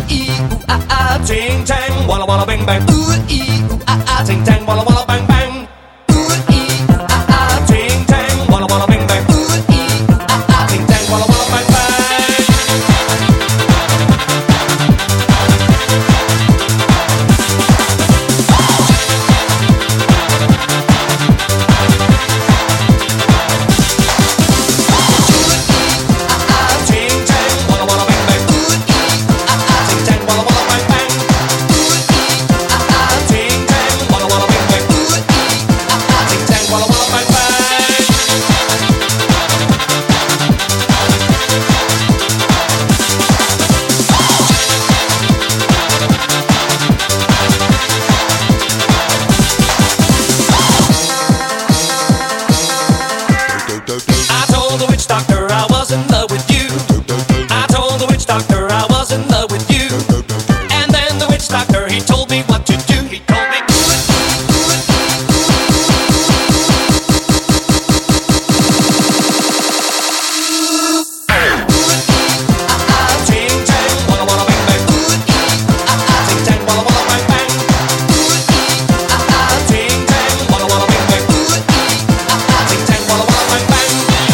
ee, ooh ah ah, ting tang, walla walla bang bang. Ooh ee, ooh ah ah, ting tang, walla walla bang bang. Ooh ee, ooh ah ah, ting tang, walla walla bang bang. Ooh ee, ooh ah ah, ting tang, walla walla bang bang. I told the witch doctor I was in love with you. I told the witch doctor I was in love with you. And then the witch doctor, he told me what to do. He told me ting tang, walla walla bang bang. Ting tang, walla walla bang bang. Ting tang, walla walla bang bang. Ting tang, walla walla bang bang.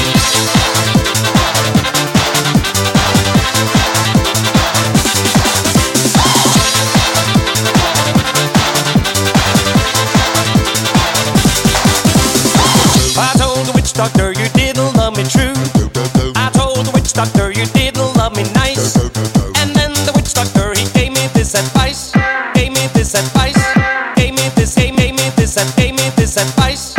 I told the witch doctor you didn't love me true. I told the witch doctor you didn't love me nice. And then the witch doctor, he gave me this advice. Gave me this advice. Gave me this advice.